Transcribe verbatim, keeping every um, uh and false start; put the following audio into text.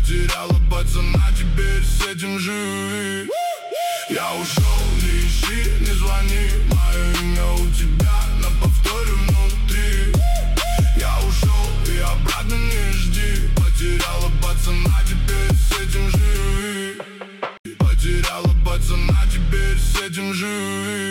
Потеряла пацана, теперь с этим живи. Я ушел, не ищи, не звони. Мое имя у тебя на повторе внутри. Я ушел и обратно не жди. Потеряла пацана, теперь с этим живи. Потеряла пацана, теперь с этим живи.